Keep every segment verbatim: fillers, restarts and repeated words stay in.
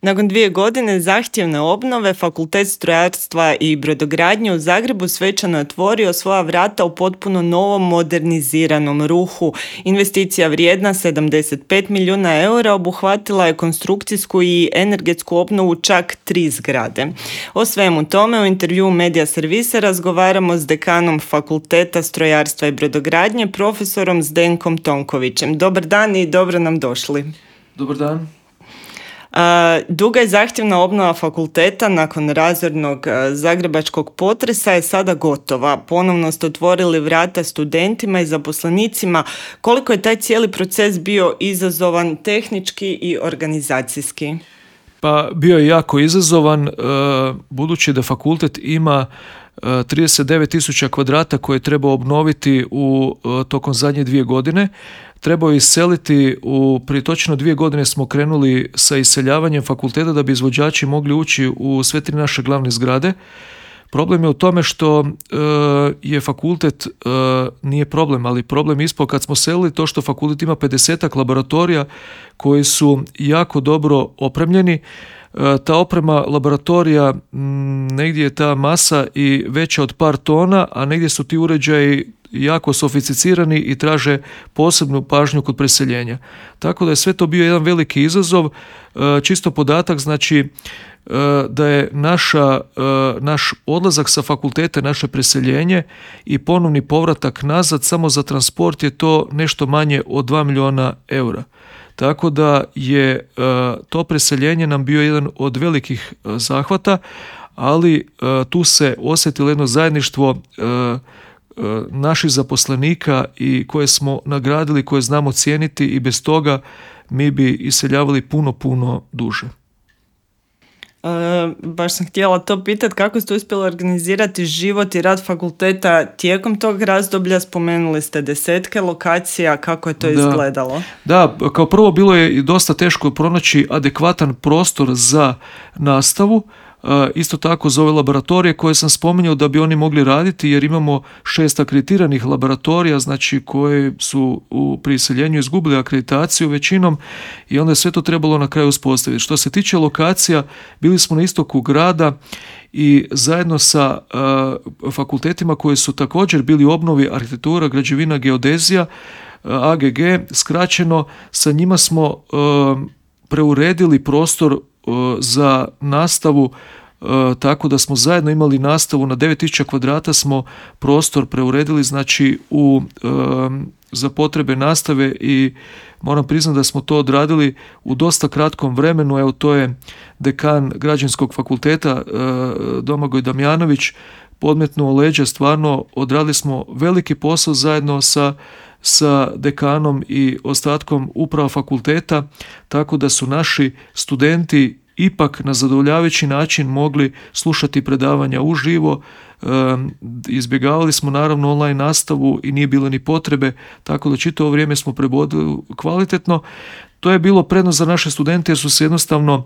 Nakon dvije godine zahtjevne obnove, Fakultet strojarstva i brodogradnje u Zagrebu svečano je otvorio svoja vrata u potpuno novom moderniziranom ruhu. Investicija vrijedna sedamdeset pet milijuna eura obuhvatila je konstrukcijsku i energetsku obnovu čak tri zgrade. O svemu tome u intervjuu Medija Servise razgovaramo s dekanom Fakulteta strojarstva i brodogradnje, profesorom Zdenkom Tonkovićem. Dobar dan i dobro nam došli. Dobar dan. Uh, duga i zahtjevna obnova fakulteta nakon razornog uh, zagrebačkog potresa je sada gotova. Ponovno ste otvorili vrata studentima i zaposlenicima. Koliko je taj cijeli proces bio izazovan tehnički i organizacijski? Pa bio je jako izazovan, uh, budući da fakultet ima uh, trideset devet tisuća kvadrata koje treba obnoviti u uh, tokom zadnje dvije godine. Trebao je iseliti, u, prije točno dvije godine smo krenuli sa iseljavanjem fakulteta da bi izvođači mogli ući u sve tri naše glavne zgrade. Problem je u tome što e, je fakultet, e, nije problem, ali problem je ispao kad smo selili to što fakultet ima pedesetak laboratorija koji su jako dobro opremljeni. E, ta oprema laboratorija, m, negdje je ta masa i veća od par tona, a negdje su ti uređaji jako sofisticirani i traže posebnu pažnju kod preseljenja. Tako da je sve to bio jedan veliki izazov. Čisto podatak, znači da je naša, naš odlazak sa fakulteta, naše preseljenje i ponovni povratak nazad samo za transport je to nešto manje od dva milijuna eura. Tako da je to preseljenje nam bio jedan od velikih zahvata, ali tu se osjetilo jedno zajedništvo naših zaposlenika i koje smo nagradili, koje znamo cijeniti, i bez toga mi bi iseljavali puno, puno duže. E, baš sam htjela to pitati, kako ste uspjeli organizirati život i rad fakulteta tijekom tog razdoblja? Spomenuli ste desetke lokacija, kako je to da, izgledalo? Da, kao prvo bilo je dosta teško pronaći adekvatan prostor za nastavu. Isto tako za ove laboratorije koje sam spominjao da bi oni mogli raditi, jer imamo šest akreditiranih laboratorija, znači koje su u priseljenju izgubili akreditaciju većinom, i onda je sve to trebalo na kraju uspostaviti. Što se tiče lokacija, bili smo na istoku grada i zajedno sa uh, fakultetima koji su također bili u obnovi, arhitektura, građevina, geodezija, uh, A G G, skraćeno, sa njima smo uh, preuredili prostor za nastavu, tako da smo zajedno imali nastavu na devet tisuća kvadrata, smo prostor preuredili, znači u, za potrebe nastave, i moram priznati da smo to odradili u dosta kratkom vremenu. Evo, to je dekan Građevinskog fakulteta Domagoj Damjanović podmetnuo leđa, stvarno odradili smo veliki posao zajedno sa sa dekanom i ostatkom uprava fakulteta, tako da su naši studenti ipak na zadovoljavajući način mogli slušati predavanja uživo. E, izbjegavali smo naravno online nastavu i nije bilo ni potrebe, tako da čitavo vrijeme smo prebodili kvalitetno. To je bilo prednost za naše studente jer su se jednostavno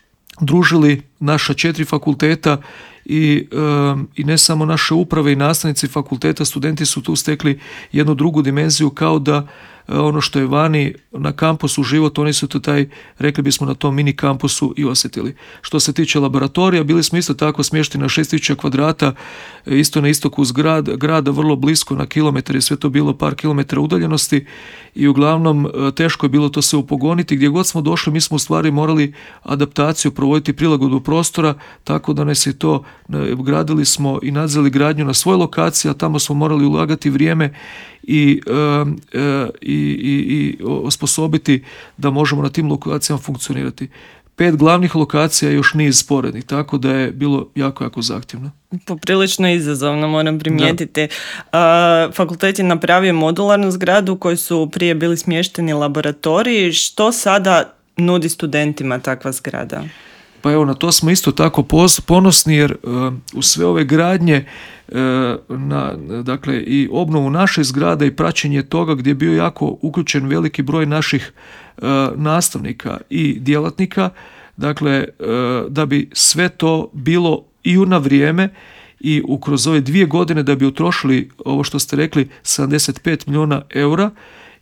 družili naša četiri fakulteta i, um, i ne samo naše uprave i nastavnici fakulteta, studenti su tu stekli jednu drugu dimenziju, kao da uh, ono što je vani na kampusu život, oni su to taj, rekli bismo, na tom mini kampusu i osjetili. Što se tiče laboratorija, bili smo isto tako smješteni na šest tisuća kvadrata, isto na istoku zgrad, grada, vrlo blisko na kilometar, je sve to bilo par kilometara udaljenosti, i uglavnom teško je bilo to sve upogoniti. Gdje god smo došli, mi smo u stvari morali adaptaciju provoditi, prilagodbu prostora, tako da nas je to, gradili smo i nadzirali gradnju na svoj lokaciji, a tamo smo morali ulagati vrijeme i, e, i, i, i osposobiti da možemo na tim lokacijama funkcionirati. Pet glavnih lokacija, još niz sporednih, tako da je bilo jako, jako zahtjevno. Poprilično izazovno, moram primijetiti. Da. Fakultet je napravio modularnu zgradu u kojoj su prije bili smješteni laboratoriji. Što sada nudi studentima takva zgrada? Pa evo, na to smo isto tako ponosni, jer uh, u sve ove gradnje, uh, na, dakle, i obnovu naše zgrade i praćenje toga, gdje je bio jako uključen veliki broj naših uh, nastavnika i djelatnika, dakle, uh, da bi sve to bilo i na vrijeme i u kroz ove dvije godine da bi utrošili ovo što ste rekli sedamdeset pet milijuna eura,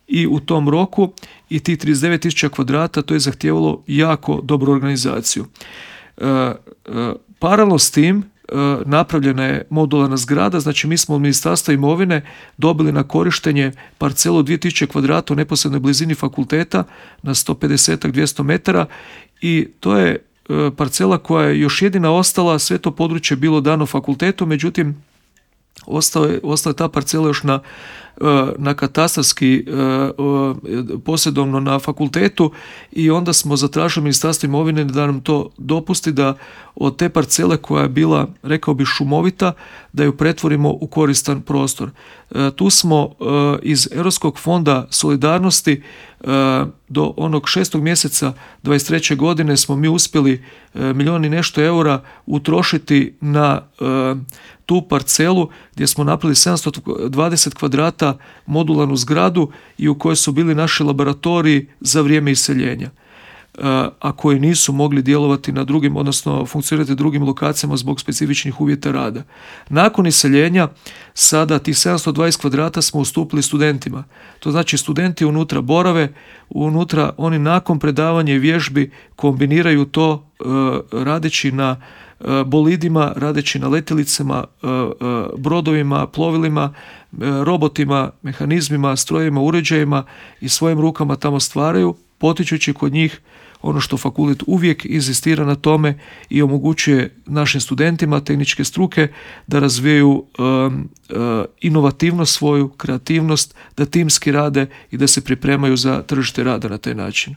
i u tom roku i tih trideset devet tisuća kvadrata, to je zahtijevalo jako dobru organizaciju. E, e, paralelno s tim napravljena je modularna zgrada, znači mi smo od Ministarstva imovine dobili na korištenje parcelu dvije tisuće kvadrata u neposrednoj blizini fakulteta na sto pedeset do dvjesto metara i to je parcela koja je još jedina ostala, sve to područje bilo dano fakultetu, međutim ostala je, ostala je ta parcela još na na katastarski posjedovno na fakultetu i onda smo zatražili Ministarstvo imovine da nam to dopusti da od te parcele koja je bila, rekao bi, šumovita, da ju pretvorimo u koristan prostor. Tu smo iz Europskog fonda solidarnosti do onog šestog mjeseca dvadeset treće godine smo mi uspjeli milijun i nešto eura utrošiti na tu parcelu gdje smo napravili sedamsto dvadeset kvadrata modularnu zgradu i u kojoj su bili naši laboratoriji za vrijeme iseljenja, a koji nisu mogli djelovati na drugim, odnosno funkcionirati drugim lokacijama zbog specifičnih uvjeta rada. Nakon iseljenja sada tih sedamsto dvadeset kvadrata smo ustupili studentima. To znači studenti unutra borave, unutra oni nakon predavanja i vježbi kombiniraju to radeći na bolidima, radeći na letjelicama, brodovima, plovilima, robotima, mehanizmima, strojevima, uređajima i svojim rukama tamo stvaraju, potičući kod njih ono što fakultet uvijek inzistira na tome i omogućuje našim studentima tehničke struke da razvijaju um, uh, inovativnost svoju, kreativnost, da timski rade i da se pripremaju za tržište rada na taj način.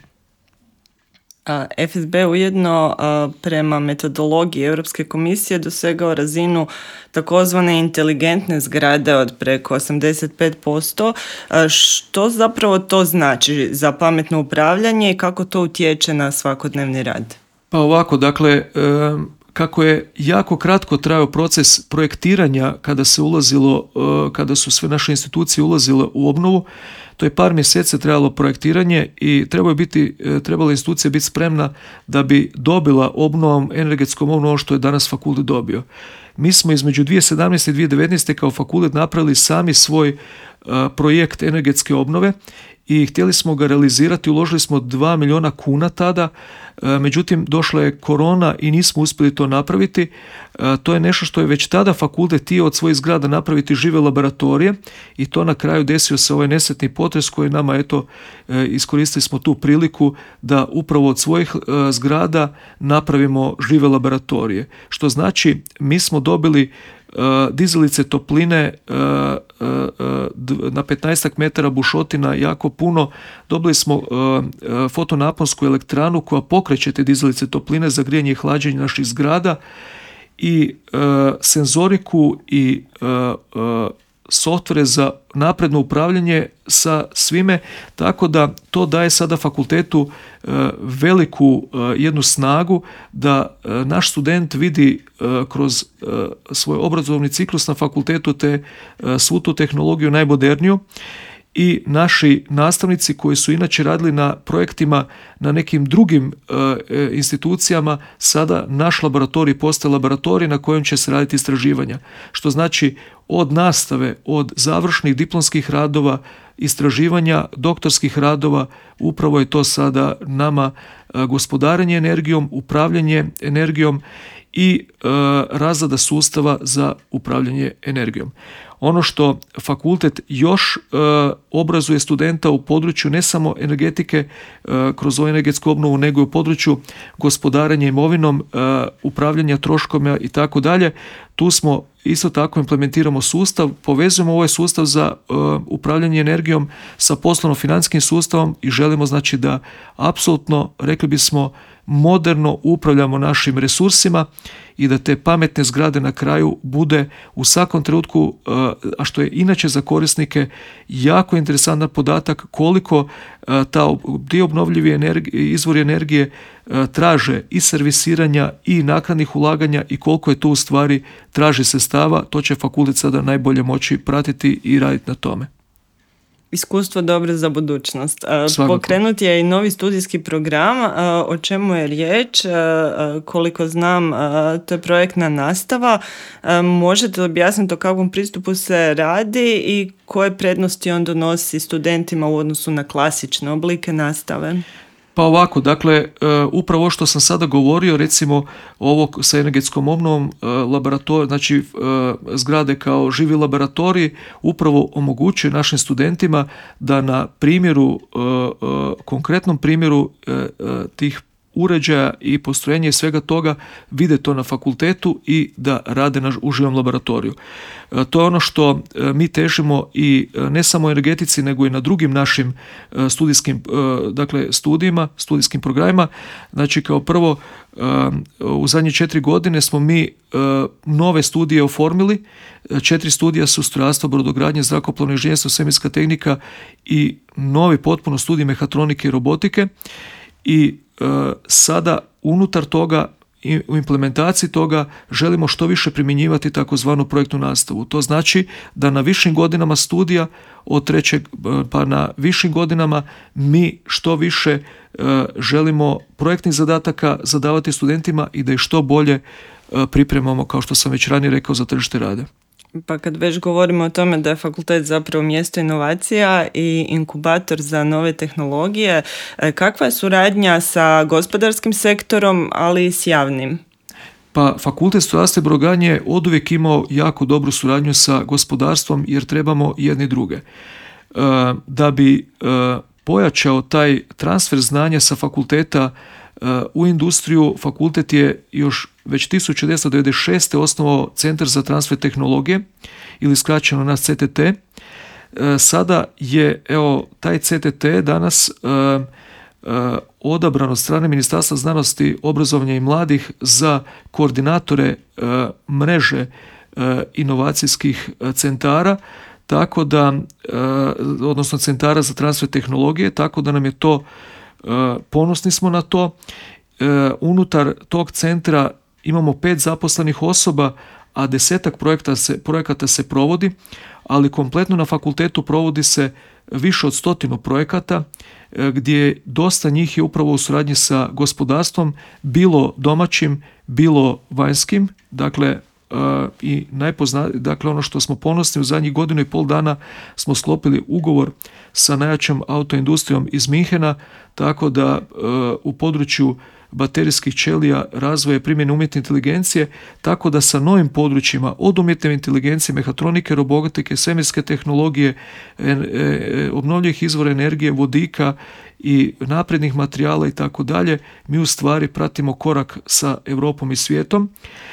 F S B ujedno prema metodologiji Europske komisije dosegao razinu takozvane inteligentne zgrade od preko osamdeset pet posto. Što zapravo to znači za pametno upravljanje i kako to utječe na svakodnevni rad? Pa ovako, dakle, kako je jako kratko trajao proces projektiranja kada se ulazilo, kada su sve naše institucije ulazile u obnovu, to je par mjeseci trajalo projektiranje i trebalo biti, trebala institucija biti spremna da bi dobila obnovom, energetskom obnovom što je danas fakultet dobio. Mi smo između dvije tisuće sedamnaeste i dvije tisuće devetnaeste kao fakultet napravili sami svoj uh, projekt energetske obnove i htjeli smo ga realizirati, uložili smo dva milijuna kuna tada, međutim došla je korona i nismo uspjeli to napraviti. To je nešto što je već tada fakultet htio od svojih zgrada napraviti žive laboratorije i to na kraju desio se ovaj nesretni potres koji nama, eto, iskoristili smo tu priliku da upravo od svojih zgrada napravimo žive laboratorije. Što znači mi smo dobili dizalice topline na petnaestak metara bušotina, jako puno. Dobili smo fotonaponsku elektranu koja pokreće te dizalice topline za grijanje i hlađenje naših zgrada i senzoriku i softvere za napredno upravljanje sa svime, tako da to daje sada fakultetu veliku jednu snagu da naš student vidi kroz svoj obrazovni ciklus na fakultetu te svu tu tehnologiju najmoderniju i naši nastavnici koji su inače radili na projektima na nekim drugim e, institucijama, sada naš laboratorij postaje laboratorij na kojem će se raditi istraživanja. Što znači od nastave, od završnih diplomskih radova, istraživanja, doktorskih radova, upravo je to sada nama e, gospodarenje energijom, upravljanje energijom i e, razrada sustava za upravljanje energijom. Ono što fakultet još e, obrazuje studenta u području ne samo energetike e, kroz ovu energetsku obnovu, nego i u području gospodarenja imovinom, e, upravljanja troškovima i tako dalje. Tu smo isto tako implementiramo sustav, povezujemo ovaj sustav za e, upravljanje energijom sa poslovno-financijskim sustavom i želimo znači da apsolutno, rekli bismo, moderno upravljamo našim resursima i da te pametne zgrade na kraju bude u svakom trenutku, a što je inače za korisnike jako interesantan podatak koliko ta dio obnovljivi energije, izvori energije traže i servisiranja i naknadnih ulaganja i koliko je tu u stvari traži sredstava, to će fakultet sada najbolje moći pratiti i raditi na tome. Iskustvo dobro za budućnost. Svakako. Pokrenut je i novi studijski program. O čemu je riječ? Koliko znam, to je projektna nastava. Možete li objasniti o kakvom pristupu se radi i koje prednosti on donosi studentima u odnosu na klasične oblike nastave? Pa ovako, dakle, upravo što sam sada govorio, recimo ovo sa energetskom obnovom laboratorija, znači zgrade kao živi laboratorij, upravo omogućuje našim studentima da na primjeru, konkretnom primjeru tih uređaja i postrojenja i svega toga vide to na fakultetu i da rade na uživom laboratoriju. To je ono što mi težimo i ne samo u energetici, nego i na drugim našim studijskim, dakle, studijima, studijskim programima. Znači, kao prvo, u zadnje četiri godine smo mi nove studije oformili. Četiri studija su strojarstvo, brodogradnje, zrakoplovno inženjerstvo, svemirska tehnika i novi potpuno studij mehatronike i robotike. I e, sada unutar toga i u implementaciji toga želimo što više primjenjivati takozvanu projektnu nastavu. To znači da na višim godinama studija od trećeg pa na višim godinama mi što više e, želimo projektnih zadataka zadavati studentima i da ih što bolje e, pripremamo, kao što sam već ranije rekao, za tržište rada. Pa kad već govorimo o tome da je fakultet zapravo mjesto inovacija i inkubator za nove tehnologije, kakva je suradnja sa gospodarskim sektorom, ali i s javnim? Pa fakultet strojarstva i brodogradnje je oduvijek imao jako dobru suradnju sa gospodarstvom jer trebamo jedni druge. Da bi pojačao taj transfer znanja sa fakulteta u industriju, fakultet je još već tisuću devetsto devedeset šeste. osnovao Centar za transfer tehnologije ili skraćeno nas C T T. Sada je evo taj C T T danas odabran od strane Ministarstva znanosti, obrazovanja i mladih za koordinatore mreže inovacijskih centara, tako da, odnosno centara za transfer tehnologije, tako da nam je to, ponosni smo na to. Unutar tog centra imamo pet zaposlenih osoba, a desetak projekta se, projekata se provodi, ali kompletno na fakultetu provodi se više od stotinu projekata, gdje dosta njih je upravo u suradnji sa gospodarstvom, bilo domaćim, bilo vanjskim. Dakle, i najpozna, dakle ono što smo ponosni, u zadnjih godinu i pol dana smo sklopili ugovor sa najjačom autoindustrijom iz Minhena, tako da u području baterijskih ćelija, razvoja i primjene umjetne inteligencije, tako da sa novim područjima od umjetne inteligencije, mehatronike, robotike, svemirske tehnologije, obnovljivih izvora energije, vodika i naprednih materijala i tako dalje, mi u stvari pratimo korak sa Europom i svijetom.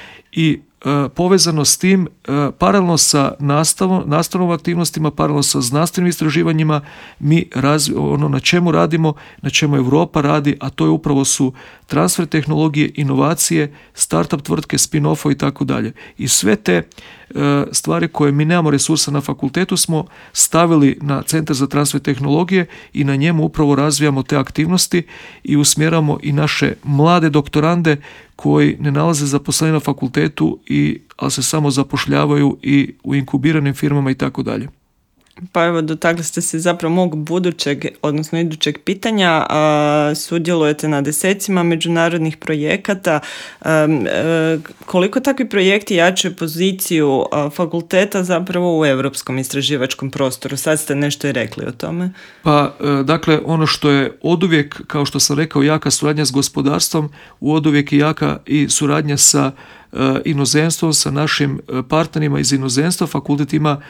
I e, povezano s tim, e, paralelno sa nastavom, nastavnom aktivnostima, paralelno sa znanstvenim istraživanjima, mi razvi, ono na čemu radimo, na čemu Europa radi, a to je upravo su transfer tehnologije, inovacije, startup tvrtke, spin-offa i tako dalje. I sve te e, stvari koje mi nemamo resursa na fakultetu smo stavili na Centar za transfer tehnologije i na njemu upravo razvijamo te aktivnosti i usmjeramo i naše mlade doktorande koji ne nalaze zaposlenje na fakultetu, i, ali se samo zapošljavaju i u inkubiranim firmama i tako dalje. Pa evo, dotakli ste se zapravo mog budućeg, odnosno idućeg pitanja. A, sudjelujete na desecima međunarodnih projekata. A, a, koliko takvi projekti jačaju poziciju a, fakulteta zapravo u europskom istraživačkom prostoru? Sad ste nešto i rekli o tome. Pa, dakle, ono što je oduvijek, kao što sam rekao, jaka suradnja s gospodarstvom, oduvijek je jaka i suradnja sa inozemstvom, sa našim partnerima iz inozemstva. Fakultet ima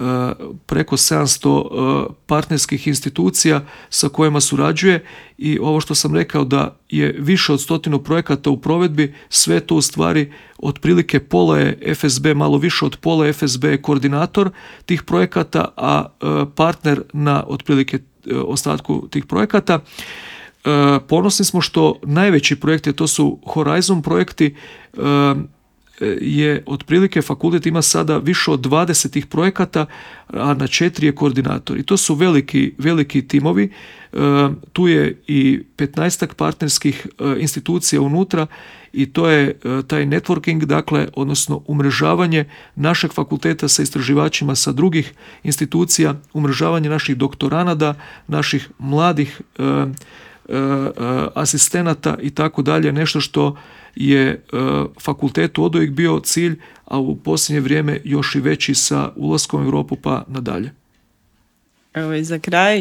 preko sedamsto partnerskih institucija sa kojima surađuje, i ovo što sam rekao da je više od stotinu projekata u provedbi, sve to u stvari otprilike pola je F S B, malo više od pola F S B je koordinator tih projekata, a partner na otprilike ostatku tih projekata. Ponosni smo što najveći projekti, to su Horizon projekti, je otprilike fakultet ima sada više od dvadeset tih projekata, a na četiri je koordinator. I to su veliki, veliki timovi. E, tu je i petnaestak partnerskih e, institucija unutra i to je e, taj networking, dakle, odnosno umrežavanje našeg fakulteta sa istraživačima sa drugih institucija, umrežavanje naših doktoranada, naših mladih e, e, asistenata i tako dalje, nešto što je fakultetu oduvijek bio cilj, a u posljednje vrijeme još i veći sa ulaskom u Europu pa nadalje. Evo i za kraj,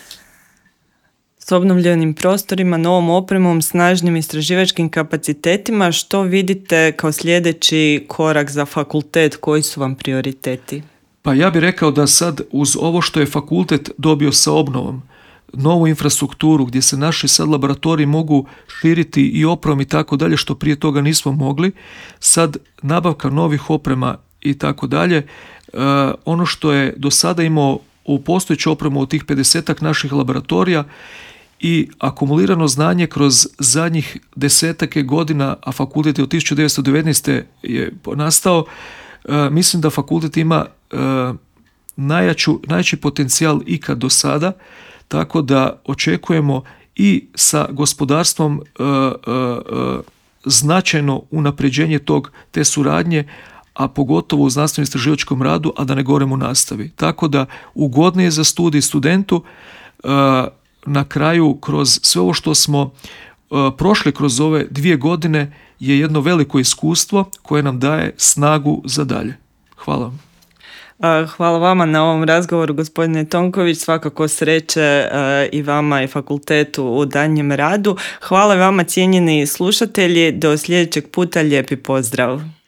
s obnovljenim prostorima, novom opremom, snažnim istraživačkim kapacitetima, što vidite kao sljedeći korak za fakultet, koji su vam prioriteti? Pa ja bih rekao da sad uz ovo što je fakultet dobio sa obnovom, novu infrastrukturu gdje se naši sad laboratoriji mogu širiti i opremom i tako dalje, što prije toga nismo mogli, sad nabavka novih oprema i tako dalje, ono što je do sada imao u postojeću opremu od tih pedesetak naših laboratorija i akumulirano znanje kroz zadnjih desetake godina, a fakultet je od tisuću devetsto devetnaeste je nastao, mislim da fakultet ima najjaču, najjači potencijal ikad do sada, tako da očekujemo i sa gospodarstvom e, e, e, značajno unapređenje tog, te suradnje, a pogotovo u znanstveno istraživačkom radu, a da ne govorimo u nastavi. Tako da ugodnije za studij studentu, e, na kraju kroz sve ovo što smo e, prošli kroz ove dvije godine je jedno veliko iskustvo koje nam daje snagu za dalje. Hvala vam. Hvala vama na ovom razgovoru, gospodine Tonković, svakako sreće i vama i fakultetu u daljnjem radu. Hvala vama, cijenjeni slušatelji, do sljedećeg puta, lijepi pozdrav.